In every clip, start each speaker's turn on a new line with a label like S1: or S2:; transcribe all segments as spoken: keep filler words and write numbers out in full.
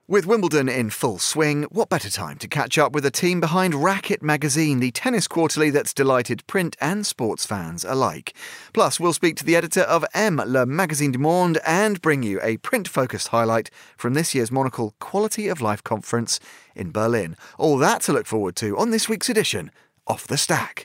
S1: With Wimbledon in full swing, what better time to catch up with the team behind Racquet magazine, the tennis quarterly that's delighted print and sports fans alike. Plus, we'll speak to the editor of M, Le Magazine du Monde, and bring you a print-focused highlight from this year's Monocle Quality of Life conference in Berlin. All that to look forward to on this week's edition Off the Stack.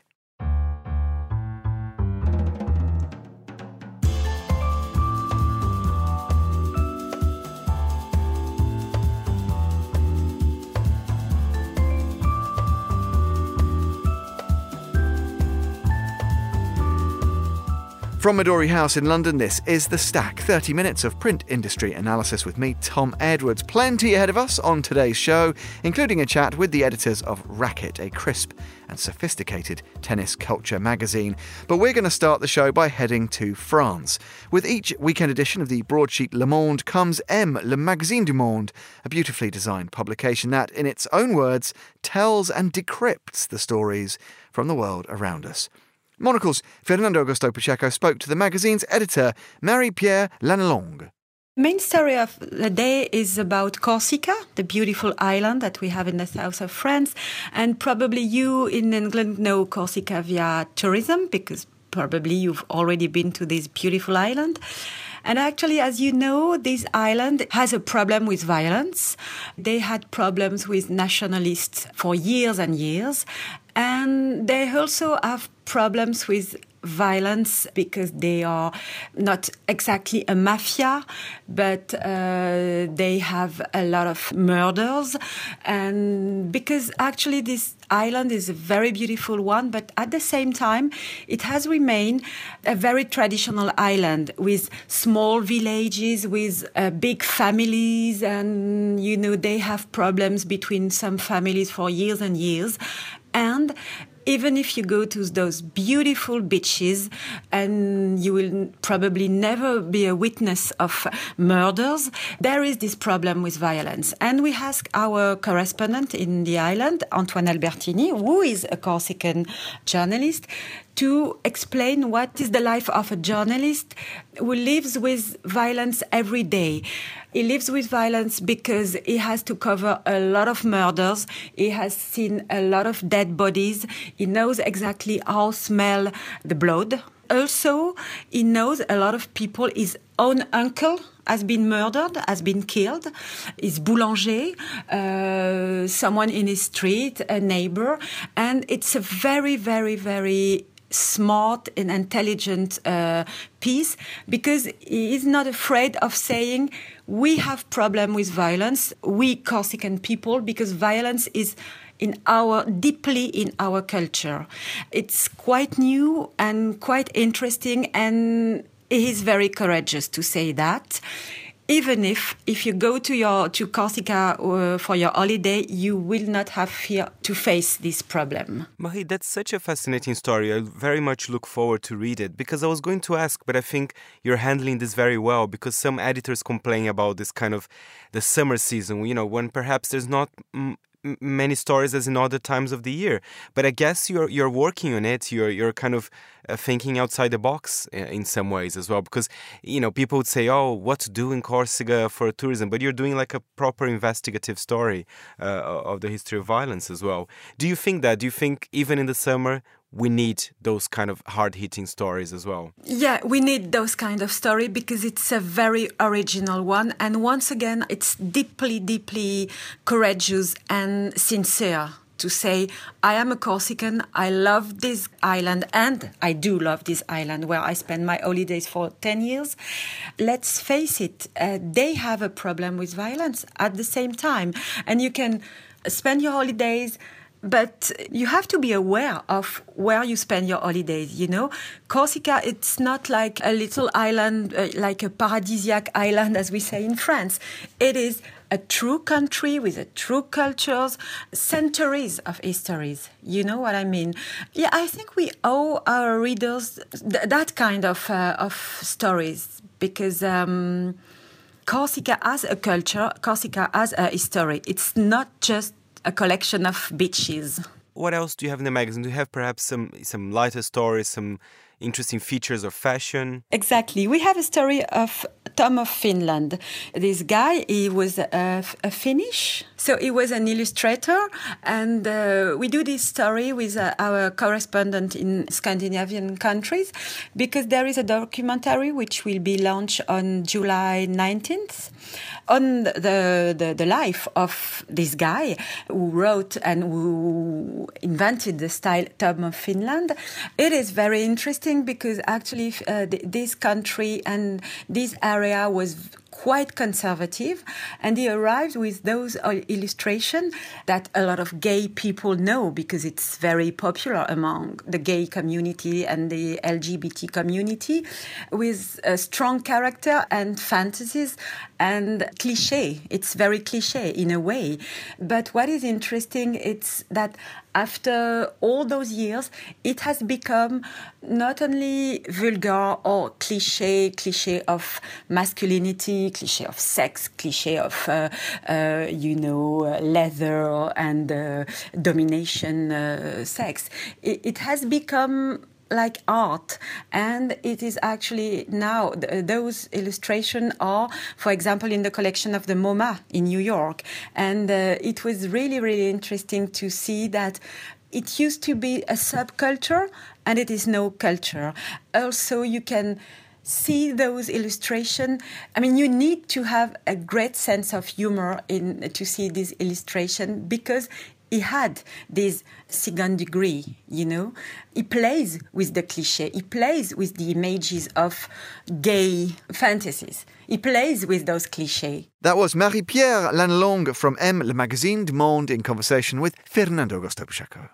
S1: From Midori House in London, this is The Stack, thirty minutes of print industry analysis with me, Tom Edwards. Plenty ahead of us on today's show, including a chat with the editors of Racquet, a crisp and sophisticated tennis culture magazine. But we're going to start the show by heading to France. With each weekend edition of the broadsheet Le Monde comes M, Le Magazine du Monde, a beautifully designed publication that, in its own words, tells and decrypts the stories from the world around us. Monocle's Fernando Augusto Pacheco spoke to the magazine's editor, Marie-Pierre Lanelongue.
S2: Main story of the day is about Corsica, the beautiful island that we have in the south of France. And probably you in England know Corsica via tourism, because probably you've already been to this beautiful island. And actually, as you know, this island has a problem with violence. They had problems with nationalists for years and years. And they also have problems with violence because they are not exactly a mafia, but uh, they have a lot of murders. And because actually this island is a very beautiful one, but at the same time, it has remained a very traditional island with small villages, with uh, big families. And, you know, they have problems between some families for years and years. And even if you go to those beautiful beaches, and you will probably never be a witness of murders, there is this problem with violence. And we asked our correspondent in the island, Antoine Albertini, who is a Corsican journalist, to explain what is the life of a journalist who lives with violence every day. He lives with violence because he has to cover a lot of murders. He has seen a lot of dead bodies. He knows exactly how smell the blood. Also, he knows a lot of people. His own uncle has been murdered, has been killed. His boulanger, uh, someone in his street, a neighbor. And it's a very, very, very smart and intelligent uh, piece, because he is not afraid of saying we have problem with violence, we Corsican people, because violence is in our deeply in our culture. It's quite new and quite interesting, and he is very courageous to say that. Even if, if you go to your to Corsica uh, for your holiday, you will not have fear to face this problem.
S3: Marie, that's such a fascinating story. I very much look forward to read it, because I was going to ask, but I think you're handling this very well, because some editors complain about this kind of the summer season, you know, when perhaps there's not m- many stories as in other times of the year. But I guess you're you're working on it. You're you're kind of uh, thinking outside the box in some ways as well, because, you know, people would say, oh, what to do in Corsica for tourism? But you're doing like a proper investigative story uh, of the history of violence as well. Do you think that? Do you think even in the summer we need those kind of hard-hitting stories as well?
S2: Yeah, we need those kind of story because it's a very original one. And once again, it's deeply, deeply courageous and sincere to say, I am a Corsican, I love this island, and I do love this island where I spend my holidays for ten years. Let's face it, uh, they have a problem with violence at the same time. And you can spend your holidays, but you have to be aware of where you spend your holidays, you know. Corsica, it's not like a little island, uh, like a paradisiac island, as we say in France. It is a true country with a true cultures, centuries of histories. You know what I mean? Yeah, I think we owe our readers th- that kind of uh, of stories, because um, Corsica has a culture, Corsica has a history. It's not just a collection of beaches.
S3: What else do you have in the magazine? Do you have perhaps some some lighter stories, some interesting features of fashion.
S2: Exactly. We have a story of Tom of Finland. This guy, he was a, a Finnish, so he was an illustrator, and uh, we do this story with uh, our correspondent in Scandinavian countries because there is a documentary which will be launched on July nineteenth on the, the, the life of this guy who wrote and who invented the style Tom of Finland. It is very interesting because actually uh, th- this country and this area was quite conservative, and he arrived with those illustrations that a lot of gay people know because it's very popular among the gay community and the L G B T community, with a strong character and fantasies and cliché. It's very cliché in a way. But what is interesting is that after all those years, it has become not only vulgar or cliché, cliché of masculinity, cliché of sex, cliché of, uh, uh, you know, uh, leather and uh, domination uh, sex. It, it has become like art, and it is actually now th- those illustrations are, for example, in the collection of the MoMA in New York, and uh, it was really really interesting to see that it used to be a subculture and it is no culture. Also, you can see those illustrations. I mean, you need to have a great sense of humor in to see this illustration because he had this second degree, you know. He plays with the cliché. He plays with the images of gay fantasies. He plays with those clichés.
S1: That was Marie-Pierre Lanelong from M, Le Magazine du Monde, in conversation with Fernando Augusto Pacheco.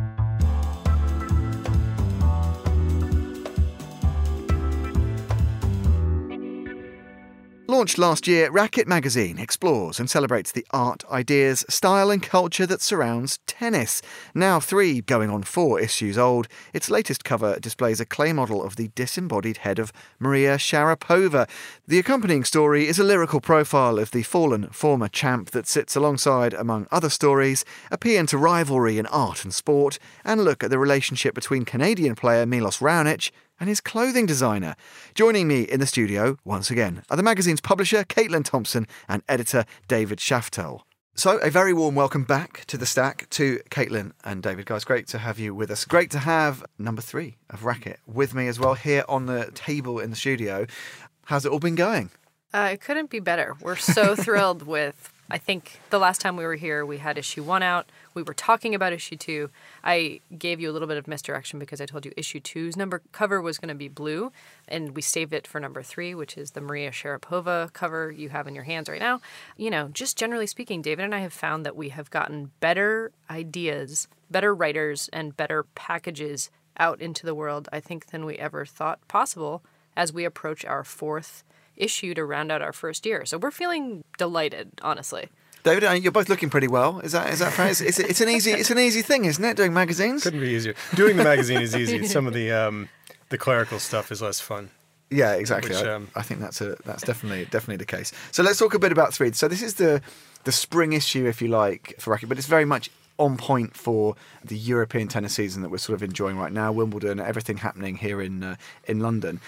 S1: Launched last year, Racket magazine explores and celebrates the art, ideas, style and culture that surrounds tennis. Now three, going on four issues old, its latest cover displays a clay model of the disembodied head of Maria Sharapova. The accompanying story is a lyrical profile of the fallen former champ that sits alongside, among other stories, a paean to rivalry in art and sport, and look at the relationship between Canadian player Milos Raonic and his clothing designer. Joining me in the studio, once again, are the magazine's publisher, Caitlin Thompson, and editor, David Shaftel. So, a very warm welcome back to The Stack to Caitlin and David. Guys, great to have you with us. Great to have number three of Racket with me as well, here on the table in the studio. How's it all been going?
S4: Uh, it couldn't be better. We're so thrilled with, I think the last time we were here, we had issue one out. We were talking about issue two. I gave you a little bit of misdirection because I told you issue two's number cover was going to be blue, and we saved it for number three, which is the Maria Sharapova cover you have in your hands right now. You know, just generally speaking, David and I have found that we have gotten better ideas, better writers, and better packages out into the world, I think, than we ever thought possible as we approach our fourth issue to round out our first year. So we're feeling delighted, honestly.
S1: David, you're both looking pretty well. Is that is that fair? It's, it's, it's an easy it's an easy thing, isn't it? Doing magazines
S5: couldn't be easier. Doing the magazine is easy. Some of the um, the clerical stuff is less fun.
S1: Yeah, exactly.
S5: Which,
S1: I,
S5: um,
S1: I think that's a that's definitely definitely the case. So let's talk a bit about three. So this is the the spring issue, if you like, for Racket, but it's very much on point for the European tennis season that we're sort of enjoying right now. Wimbledon, everything happening here in uh, in London.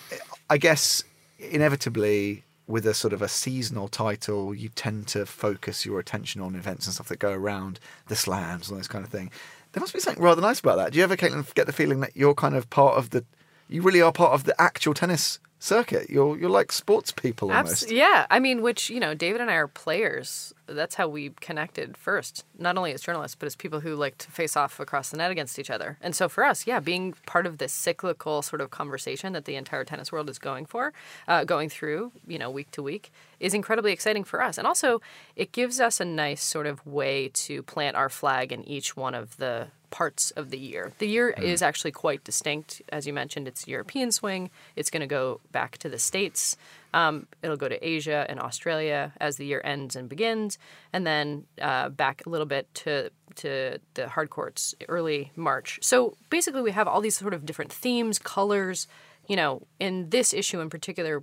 S1: I guess inevitably, with a sort of a seasonal title, you tend to focus your attention on events and stuff that go around the slams and this kind of thing. There must be something rather nice about that. Do you ever, Caitlin, get the feeling that you're kind of part of the, you really are part of the actual tennis circuit? You're you're like sports people almost.
S4: Abs- yeah, I mean, which, you know, David and I are players. That's how we connected first, not only as journalists, but as people who like to face off across the net against each other. And so for us, yeah, being part of this cyclical sort of conversation that the entire tennis world is going for, uh, going through, you know, week to week, is incredibly exciting for us. And also, it gives us a nice sort of way to plant our flag in each one of the parts of the year. The year mm. is actually quite distinct. As you mentioned, it's European swing. It's going to go back to the States. Um, it'll go to Asia and Australia as the year ends and begins, and then uh, back a little bit to to the hard courts early March. So basically we have all these sort of different themes, colors. You know, in this issue in particular,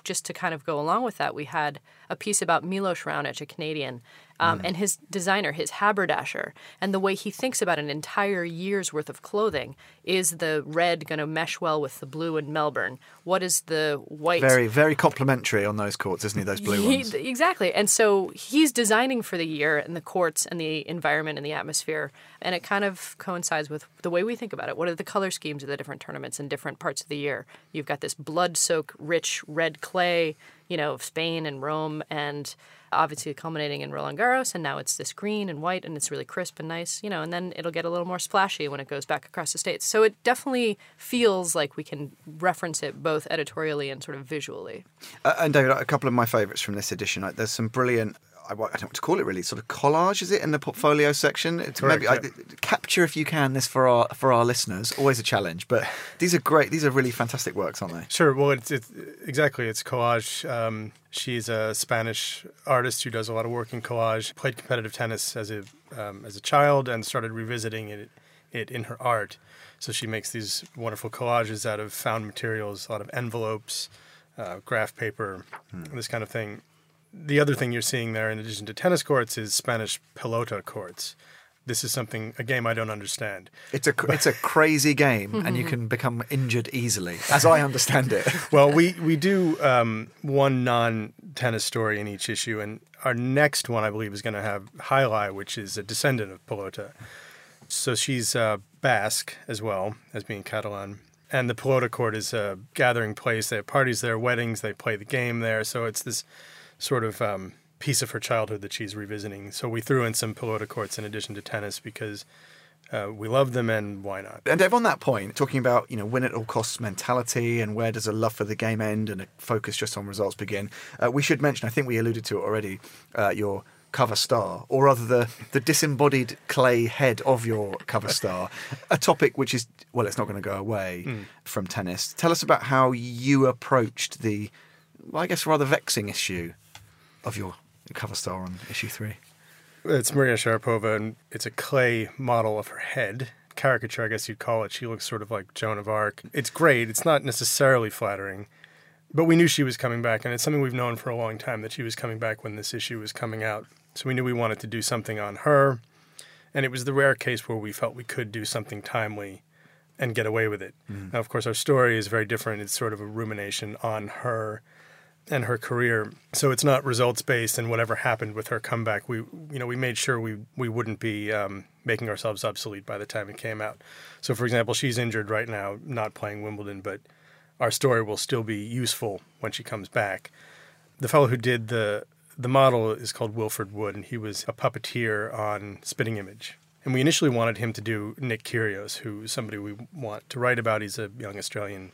S4: just to kind of go along with that, we had a piece about Milos Raonic, a Canadian, um, mm. and his designer, his haberdasher, and the way he thinks about an entire year's worth of clothing. Is the red going to mesh well with the blue in Melbourne? What is the white?
S1: Very, very complimentary on those courts, isn't he, those blue
S4: he,
S1: ones?
S4: Exactly. And so he's designing for the year and the courts and the environment and the atmosphere, and it kind of coincides with the way we think about it. What are the color schemes of the different tournaments in different parts of the year? You've got this blood-soaked, rich red clay, you know, of Spain and Rome, and obviously culminating in Roland Garros, and now it's this green and white, and it's really crisp and nice, you know, and then it'll get a little more splashy when it goes back across the states. So it definitely feels like we can reference it both editorially and sort of visually.
S1: Uh, and David, a couple of my favourites from this edition. Like, there's some brilliant, I don't know what to call it really, sort of collage, is it, in the portfolio section? It's
S5: Correct,
S1: maybe
S5: yeah.
S1: I, capture, if you can, this for our for our listeners. Always a challenge, but these are great. These are really fantastic works, aren't they?
S5: Sure. Well, it's, it's exactly. It's collage. Um, she's a Spanish artist who does a lot of work in collage. Played competitive tennis as a um, as a child and started revisiting it, it in her art. So she makes these wonderful collages out of found materials, a lot of envelopes, uh, graph paper, hmm. this kind of thing. The other thing you're seeing there, in addition to tennis courts, is Spanish pelota courts. This is something, a game I don't understand.
S1: It's a it's a crazy game, and you can become injured easily, as I understand it.
S5: Well, we we do um, one non-tennis story in each issue, and our next one, I believe, is going to have Hailai, which is a descendant of pelota. So she's uh, Basque as well as being Catalan. And the pelota court is a gathering place. They have parties there, weddings. They play the game there. So it's this sort of um, piece of her childhood that she's revisiting. So we threw in some pelota courts in addition to tennis because uh, we love them, and why not?
S1: And Dave, on that point, talking about, you know, win at all costs mentality and where does a love for the game end and a focus just on results begin, uh, we should mention, I think we alluded to it already, uh, your cover star, or rather the, the disembodied clay head of your cover star, a topic which is, well, it's not going to go away mm. from tennis. Tell us about how you approached the, well, I guess, rather vexing issue of your cover star on issue three.
S5: It's Maria Sharapova, and it's a clay model of her head. Caricature, I guess you'd call it. She looks sort of like Joan of Arc. It's great. It's not necessarily flattering, but we knew she was coming back, and it's something we've known for a long time, that she was coming back when this issue was coming out. So we knew we wanted to do something on her, and it was the rare case where we felt we could do something timely and get away with it. Mm. Now, of course, our story is very different. It's sort of a rumination on her and her career. So it's not results-based, and whatever happened with her comeback, we you know, we made sure we, we wouldn't be um, making ourselves obsolete by the time it came out. So, for example, she's injured right now, not playing Wimbledon, but our story will still be useful when she comes back. The fellow who did the the model is called Wilfred Wood, and he was a puppeteer on Spitting Image. And we initially wanted him to do Nick Kyrgios, who's somebody we want to write about. He's a young Australian,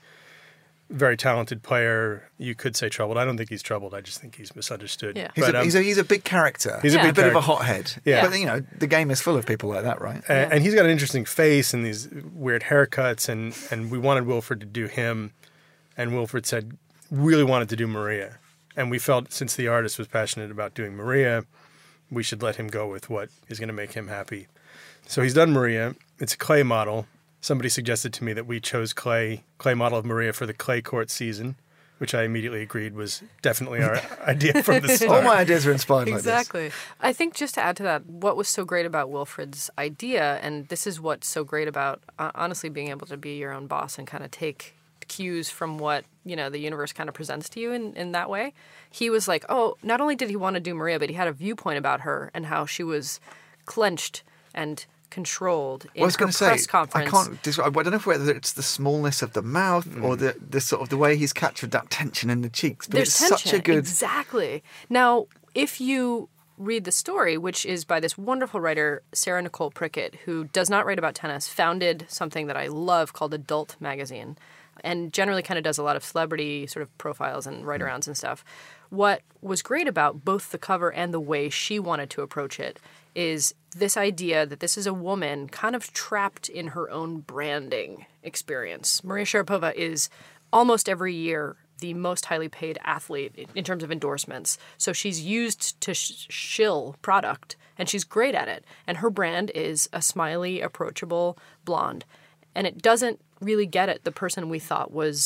S5: very talented player. You could say troubled. I don't think he's troubled. I just think he's misunderstood.
S4: Yeah.
S1: He's,
S5: but,
S1: a,
S5: um,
S1: he's, a, he's a big character.
S5: He's
S4: yeah.
S5: a, big
S1: a bit
S5: character.
S1: of a hothead.
S5: Yeah.
S1: But, you know, the game is full of people like that, right?
S5: And, and he's got an interesting face and these weird haircuts, and, and we wanted Wilfred to do him. And Wilfred said, really wanted to do Maria. And we felt, since the artist was passionate about doing Maria, we should let him go with what is going to make him happy. So he's done Maria. It's a clay model. Somebody suggested to me that we chose clay, clay model of Maria for the clay court season, which I immediately agreed was definitely our idea from the start.
S1: All my ideas are inspired like this.
S4: Exactly. I think just to add to that, what was so great about Wilfred's idea, and this is what's so great about, uh, honestly, being able to be your own boss and kind of take cues from what, you know, the universe kind of presents to you in, in that way. He was like, oh, not only did he want to do Maria, but he had a viewpoint about her and how she was clenched and controlled in
S1: well, I was
S4: her
S1: going to
S4: press
S1: say,
S4: conference.
S1: I can't describe, I don't know whether it's the smallness of the mouth mm. or the, the sort of the way he's captured that tension in the cheeks, but
S4: There's
S1: it's
S4: tension.
S1: such a good...
S4: Exactly. Now, if you read the story, which is by this wonderful writer, Sarah Nicole Prickett, who does not write about tennis, founded something that I love called Adult Magazine, and generally kind of does a lot of celebrity sort of profiles and write-arounds and stuff. What was great about both the cover and the way she wanted to approach it is this idea that this is a woman kind of trapped in her own branding experience. Maria Sharapova is almost every year the most highly paid athlete in terms of endorsements. So she's used to sh- shill product, and she's great at it. And her brand is a smiley, approachable blonde. And it doesn't really get at the person we thought was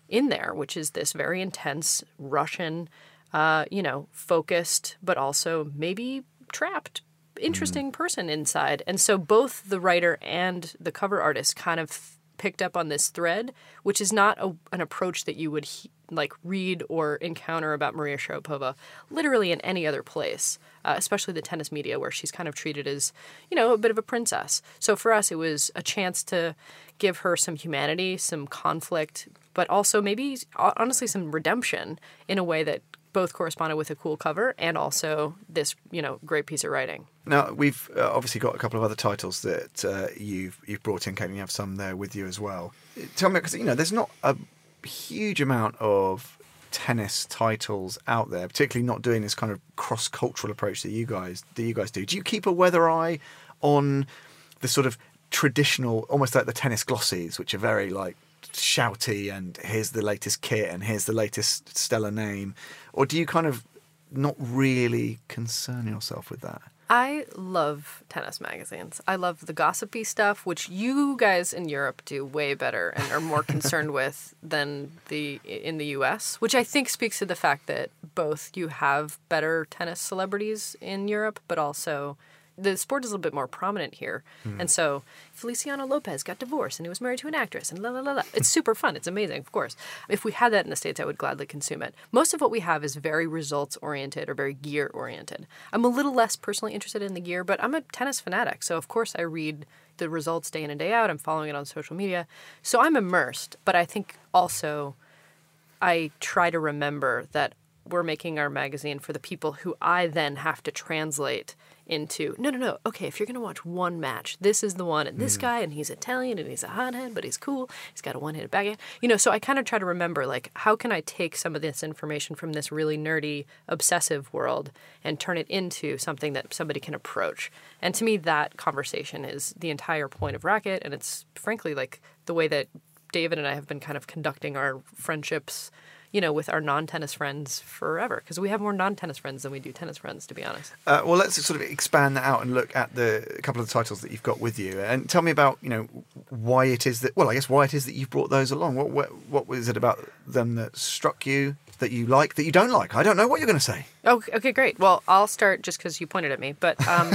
S4: in there, which is this very intense Russian, uh, you know, focused, but also maybe trapped, interesting mm. person inside. And so both the writer and the cover artist kind of picked up on this thread, which is not a, an approach that you would he, like read or encounter about Maria Sharapova literally in any other place, uh, especially the tennis media, where she's kind of treated as, you know, a bit of a princess. So for us, it was a chance to give her some humanity, some conflict, but also maybe, honestly, some redemption in a way that both corresponded with a cool cover and also this, you know, great piece of writing.
S1: Now, we've uh, obviously got a couple of other titles that uh, you've you've brought in, Kate, and you have some there with you as well. Tell me, because, you know, there's not a huge amount of tennis titles out there, particularly not doing this kind of cross-cultural approach that you guys that you guys do. Do you keep a weather eye on the sort of traditional, almost like the tennis glossies, which are very like shouty and here's the latest kit and here's the latest stellar name, or do you kind of not really concern yourself with that?
S4: I love tennis magazines. I love the gossipy stuff, which you guys in Europe do way better and are more concerned with than the in the U S, which I think speaks to the fact that both you have better tennis celebrities in Europe, but also the sport is a little bit more prominent here. Mm. And so Feliciano Lopez got divorced and he was married to an actress and la la la la. It's super fun. It's amazing, of course. If we had that in the States, I would gladly consume it. Most of what we have is very results-oriented or very gear-oriented. I'm a little less personally interested in the gear, but I'm a tennis fanatic. So, of course, I read the results day in and day out. I'm following it on social media. So I'm immersed. But I think also I try to remember that we're making our magazine for the people who I then have to translate into, no, no, no, okay, if you're going to watch one match, this is the one, and this mm. guy, and he's Italian, and he's a hothead, but he's cool, he's got a one-handed backhand. You know, so I kind of try to remember, like, how can I take some of this information from this really nerdy, obsessive world and turn it into something that somebody can approach? And to me, that conversation is the entire point of Racket, and it's, frankly, like, the way that David and I have been kind of conducting our friendships, you know, with our non-tennis friends forever, because we have more non-tennis friends than we do tennis friends, to be honest. Uh,
S1: well, let's sort of expand that out and look at the a couple of the titles that you've got with you, and tell me about, you know, why it is that, well, I guess why it is that you've brought those along. What what, what was it about them that struck you, that you like, that you don't like? I don't know what you're going to say.
S4: Oh, okay, great. Well, I'll start just because you pointed at me, but um,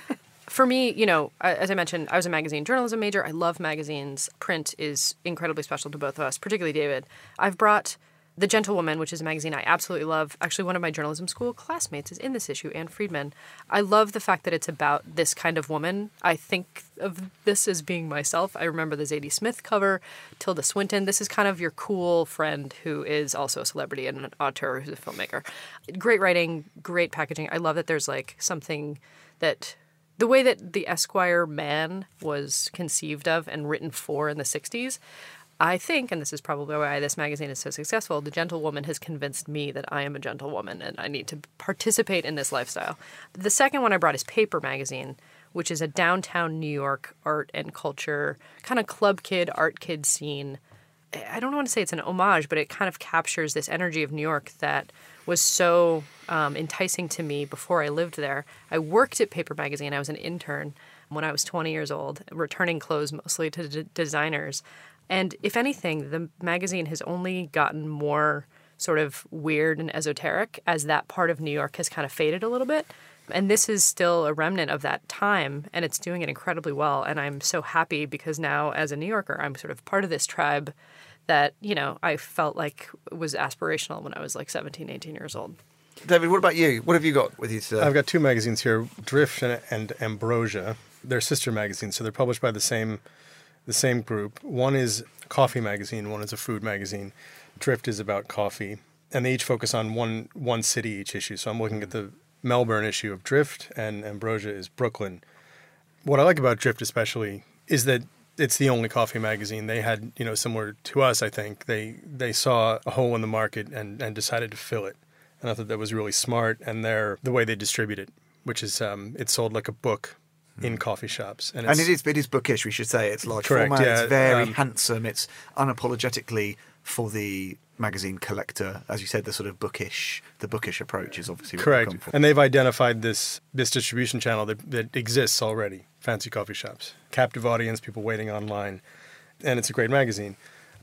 S4: for me, you know, as I mentioned, I was a magazine journalism major. I love magazines. Print is incredibly special to both of us, particularly David. I've brought The Gentlewoman, which is a magazine I absolutely love. Actually, one of my journalism school classmates is in this issue, Anne Friedman. I love the fact that it's about this kind of woman. I think of this as being myself. I remember the Zadie Smith cover, Tilda Swinton. This is kind of your cool friend who is also a celebrity and an auteur who's a filmmaker. Great writing, great packaging. I love that there's like something that, the way that the Esquire man was conceived of and written for in the sixties, I think, and this is probably why this magazine is so successful, The Gentlewoman has convinced me that I am a gentlewoman and I need to participate in this lifestyle. The second one I brought is Paper Magazine, which is a downtown New York art and culture, kind of club kid, art kid scene. I don't want to say it's an homage, but it kind of captures this energy of New York that was so um, enticing to me before I lived there. I worked at Paper Magazine. I was an intern when I was twenty years old, returning clothes mostly to d- designers. And if anything, the magazine has only gotten more sort of weird and esoteric as that part of New York has kind of faded a little bit. And this is still a remnant of that time, and it's doing it incredibly well. And I'm so happy because now, as a New Yorker, I'm sort of part of this tribe that, you know, I felt like was aspirational when I was like seventeen, eighteen years old.
S1: David, what about you? What have you got with you today?
S5: I've got two magazines here, Drift and, and Ambrosia. They're sister magazines, so they're published by the same the same group. One is a coffee magazine, one is a food magazine. Drift is about coffee, and they each focus on one one city each issue. So I'm looking at the Melbourne issue of Drift, and Ambrosia is Brooklyn. What I like about Drift especially is that it's the only coffee magazine. They had, you know, similar to us, I think, they they saw a hole in the market and, and decided to fill it. And I thought that was really smart, and they're the way they distribute it, which is um, it's sold like a book in coffee shops.
S1: And, it's, and it is it is bookish, we should say. It's large
S5: correct,
S1: format,
S5: yeah,
S1: it's very
S5: um,
S1: handsome, it's unapologetically for the magazine collector. As you said, the sort of bookish, the bookish approach is obviously what
S5: correct.
S1: Come for.
S5: And they've identified this this distribution channel that, that exists already, fancy coffee shops, captive audience, people waiting online, and it's a great magazine.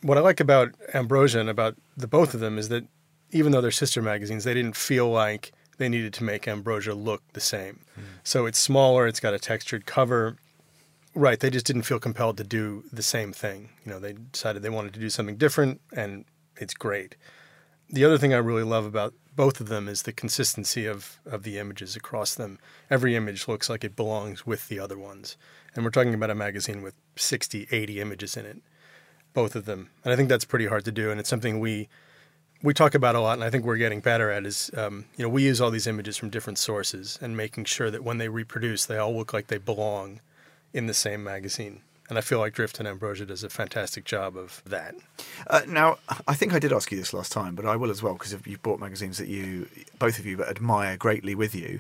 S5: what I like about Ambrosia and about the both of them is that even though they're sister magazines, they didn't feel like they needed to make Ambrosia look the same. Mm. So it's smaller, it's got a textured cover. Right, they just didn't feel compelled to do the same thing. You know, they decided they wanted to do something different, and it's great. The other thing I really love about both of them is the consistency of, of the images across them. Every image looks like it belongs with the other ones. And we're talking about a magazine with sixty, eighty images in it, both of them. And I think that's pretty hard to do, and it's something we we talk about a lot, and I think we're getting better at is, um, you know, we use all these images from different sources and making sure that when they reproduce, they all look like they belong in the same magazine. And I feel like Drift and Ambrosia does a fantastic job of that.
S1: Uh, now, I think I did ask you this last time, but I will as well, because you've bought magazines that you, both of you, admire greatly with you.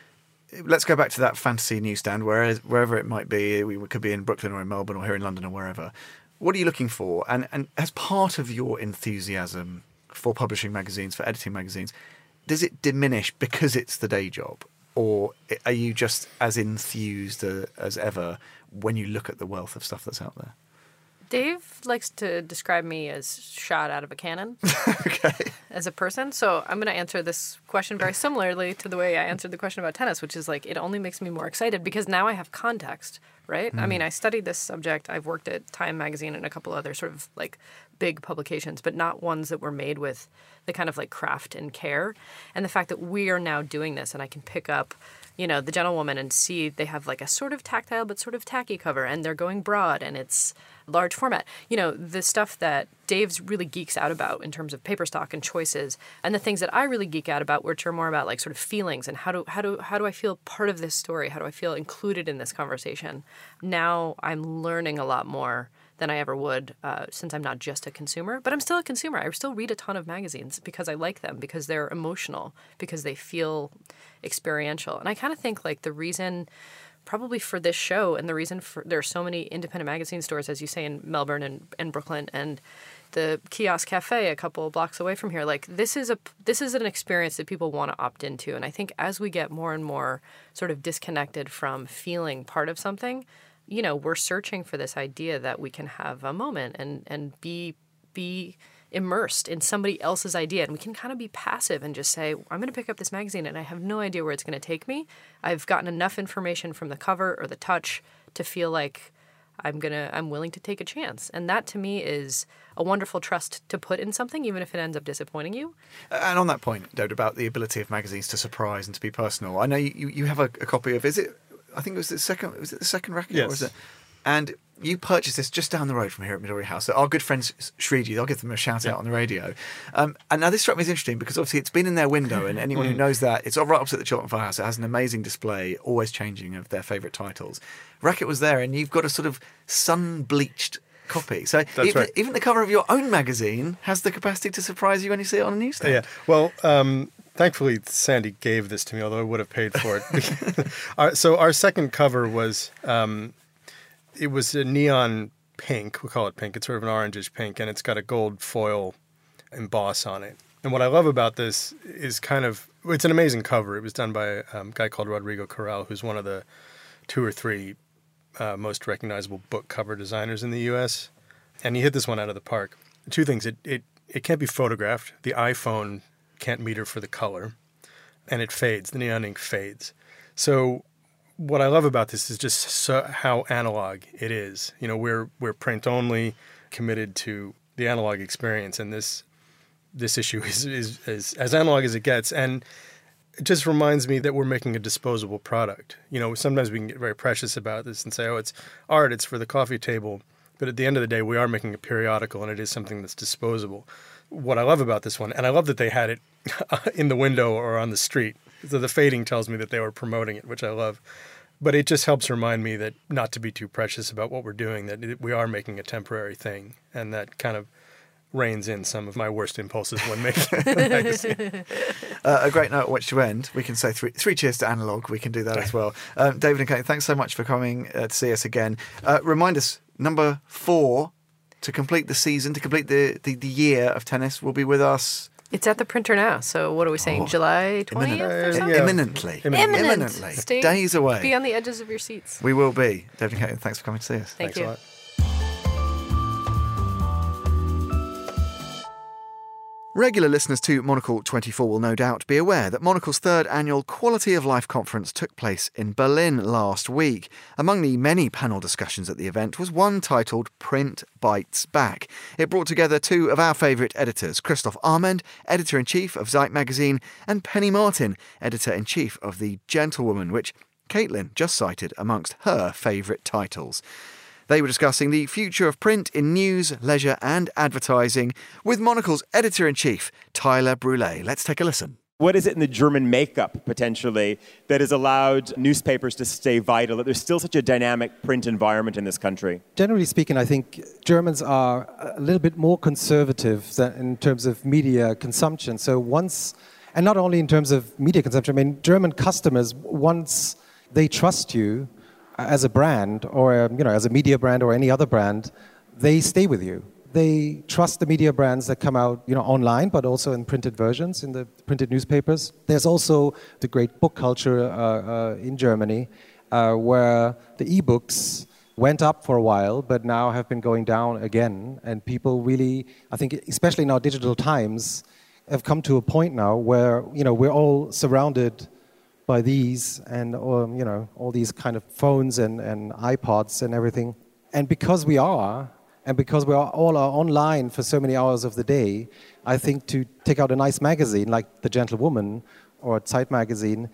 S1: Let's go back to that fantasy newsstand, where, wherever it might be. We could be in Brooklyn or in Melbourne or here in London or wherever. What are you looking for? And, and as part of your enthusiasm for publishing magazines, for editing magazines, does it diminish because it's the day job? Or are you just as enthused uh, as ever when you look at the wealth of stuff that's out there?
S4: Dave likes to describe me as shot out of a cannon.
S1: Okay.
S4: As a person. So I'm going to answer this question very similarly to the way I answered the question about tennis, which is like, it only makes me more excited because now I have context, right? Mm. I mean, I studied this subject. I've worked at Time Magazine and a couple other sort of like big publications, but not ones that were made with the kind of like craft and care. And the fact that we are now doing this and I can pick up, you know, the Gentlewoman and see they have like a sort of tactile but sort of tacky cover and they're going broad and it's large format. You know, the stuff that Dave's really geeks out about in terms of paper stock and choices, and the things that I really geek out about, which are more about like sort of feelings and how do how do how do I feel part of this story? How do I feel included in this conversation? Now I'm learning a lot more than I ever would uh, since I'm not just a consumer. But I'm still a consumer. I still read a ton of magazines because I like them, because they're emotional, because they feel experiential. And I kind of think like the reason probably for this show and the reason for there are so many independent magazine stores, as you say, in Melbourne and, and Brooklyn, and the Kiosk Cafe a couple of blocks away from here, like this is a this is an experience that people want to opt into. And I think as we get more and more sort of disconnected from feeling part of something, you know, we're searching for this idea that we can have a moment and, and be be immersed in somebody else's idea. And we can kind of be passive and just say, I'm going to pick up this magazine and I have no idea where it's going to take me. I've gotten enough information from the cover or the touch to feel like I'm going to, I'm willing to take a chance. And that to me is a wonderful trust to put in something, even if it ends up disappointing you.
S1: And on that point, Dode, about the ability of magazines to surprise and to be personal, I know you, you have a, a copy of, is it, I think it was the second, was it the second Racket?
S5: Yes.
S1: Or was it? And you purchased this just down the road from here at Midori House. So our good friends Shriji, I'll give them a shout out yeah. on the radio. Um, and now this struck me as interesting because obviously it's been in their window, and anyone who knows that, it's right opposite the Chiltern Firehouse. It has an amazing display, always changing, of their favourite titles. Racket was there, and you've got a sort of sun-bleached copy. So even,
S5: right.
S1: even the cover of your own magazine has the capacity to surprise you when you see it on a newsstand.
S5: Yeah, well... Um... Thankfully, Sandy gave this to me, although I would have paid for it. our, so our second cover was, um, it was a neon pink. We call it pink. It's sort of an orangish pink, and it's got a gold foil emboss on it. And what I love about this is kind of, it's an amazing cover. It was done by a um, guy called Rodrigo Corral, who's one of the two or three uh, most recognizable book cover designers in the U S. And he hit this one out of the park. Two things. It, it, it can't be photographed. The iPhone can't meter for the color, and it fades. The neon ink fades. So what I love about this is just so how analog it is. You know, we're we're print only, committed to the analog experience, and this this issue is, is, is as analog as it gets. And it just reminds me that we're making a disposable product. You know, sometimes we can get very precious about this and say, oh, it's art, it's for the coffee table. But at the end of the day, we are making a periodical, and it is something that's disposable. What I love about this one, and I love that they had it in the window or on the street. So the fading tells me that they were promoting it, which I love. But it just helps remind me that not to be too precious about what we're doing, that we are making a temporary thing, and that kind of reins in some of my worst impulses when making a magazine.
S1: Uh, a great note at which to end. We can say three, three cheers to analog. We can do that as well. Um, David and Kate, thanks so much for coming uh, to see us again. Uh, remind us, number four, to complete the season, to complete the, the, the year of tennis, will be with us.
S4: It's at the printer now. So what are we saying? Oh, July twentieth or something?
S1: Yeah. Imminently.
S4: Imminent.
S1: Imminently.
S4: Stay,
S1: Days away.
S4: Be on the edges of your seats.
S1: We will be. David and Kate, thanks for coming to see us.
S4: Thank
S5: Thanks
S4: you.
S5: a lot.
S1: Regular listeners to Monocle twenty-four will no doubt be aware that Monocle's third annual Quality of Life conference took place in Berlin last week. Among the many panel discussions at the event was one titled Print Bites Back. It brought together two of our favourite editors, Christoph Armand, editor-in-chief of Zeit magazine, and Penny Martin, editor-in-chief of The Gentlewoman, which Caitlin just cited amongst her favourite titles. They were discussing the future of print in news, leisure and advertising with Monocle's editor-in-chief, Tyler Brule. Let's take a listen.
S6: What is it in the German makeup, potentially, that has allowed newspapers to stay vital, that there's still such a dynamic print environment in this country?
S7: Generally speaking, I think Germans are a little bit more conservative than in terms of media consumption. So once, and not only in terms of media consumption, I mean, German customers, once they trust you, as a brand or you know as a media brand or any other brand, they stay with you. They trust the media brands that come out you know online, but also in printed versions, in the printed newspapers. There's also the great book culture uh, uh, in Germany, uh, where the e-books went up for a while, but now have been going down again. And people really, I think, especially in our digital times, have come to a point now where you know we're all surrounded by these and um, you know all these kind of phones and, and iPods and everything. And because we are, and because we are all are online for so many hours of the day, I think to take out a nice magazine like The Gentlewoman or Zeit magazine,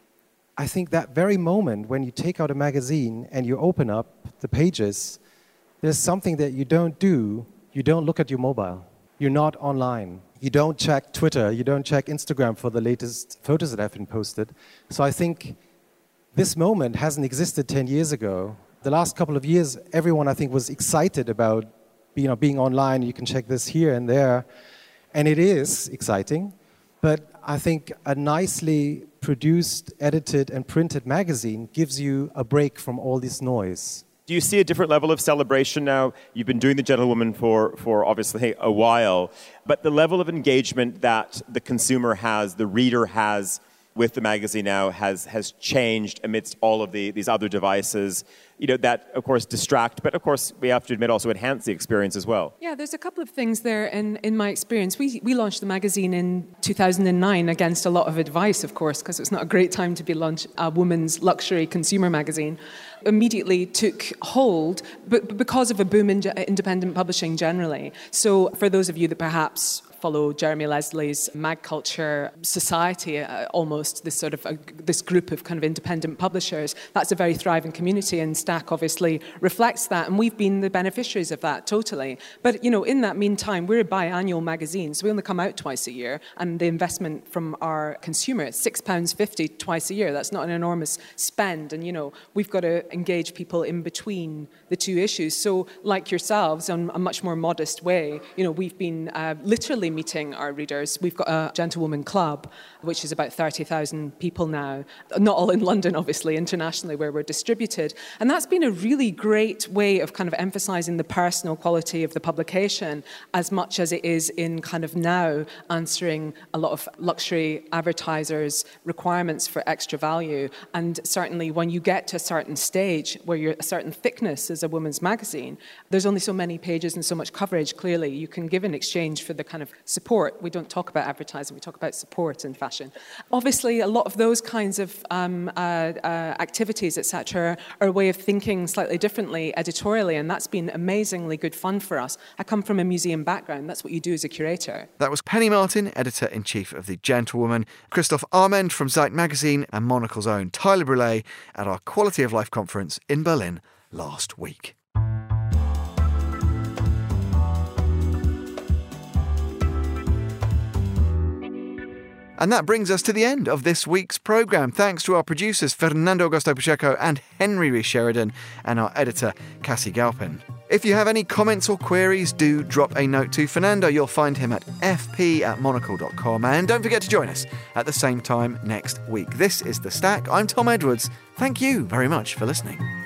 S7: I think that very moment when you take out a magazine and you open up the pages, there's something that you don't do. You don't look at your mobile. You're not online. You don't check Twitter, you don't check Instagram for the latest photos that have been posted. So I think this moment hasn't existed ten years ago. The last couple of years, everyone, I think, was excited about you know, being online. You can check this here and there. And it is exciting. But I think a nicely produced, edited, and printed magazine gives you a break from all this noise.
S6: Do you see a different level of celebration now? You've been doing The Gentlewoman for, for obviously a while, but the level of engagement that the consumer has, the reader has with the magazine now has has changed amidst all of the, these other devices, you know, that, of course, distract, but, of course, we have to admit also enhance the experience as well.
S8: Yeah, there's a couple of things there in, in my experience. We we launched the magazine in two thousand nine against a lot of advice, of course, because it's not a great time to be launch a woman's luxury consumer magazine. Immediately took hold, but because of a boom in independent publishing generally. So for those of you that perhaps follow Jeremy Leslie's Mag Culture Society, uh, almost this sort of uh, this group of kind of independent publishers, that's a very thriving community, and Stack obviously reflects that, and we've been the beneficiaries of that totally. But you know, in that meantime, we're a biannual magazine, so we only come out twice a year, and the investment from our consumer is six pounds fifty twice a year. That's not an enormous spend, and you know, we've got to engage people in between the two issues. So, like yourselves, in a much more modest way, you know, we've been uh, literally meeting our readers. We've got a Gentlewoman Club, which is about thirty thousand people now. Not all in London, obviously, internationally, where we're distributed. And that's been a really great way of kind of emphasising the personal quality of the publication as much as it is in kind of now answering a lot of luxury advertisers' requirements for extra value. And certainly when you get to a certain stage where you're a certain thickness as a women's magazine, there's only so many pages and so much coverage, clearly, you can give in exchange for the kind of support. We don't talk about advertising, we talk about support in fashion. Obviously, a lot of those kinds of um, uh, uh, activities, et cetera, are a way of thinking slightly differently editorially, and that's been amazingly good fun for us. I come from a museum background. That's what you do as a curator.
S1: That was Penny Martin, editor-in-chief of The Gentlewoman, Christoph Armand from Zeit magazine, and Monocle's own Tyler Brule at our Quality of Life conference in Berlin last week. And that brings us to the end of this week's programme. Thanks to our producers Fernando Augusto Pacheco and Henry Rees Sheridan, and our editor Cassie Galpin. If you have any comments or queries, do drop a note to Fernando. You'll find him at f p at monocle dot com. And don't forget to join us at the same time next week. This is The Stack. I'm Tom Edwards. Thank you very much for listening.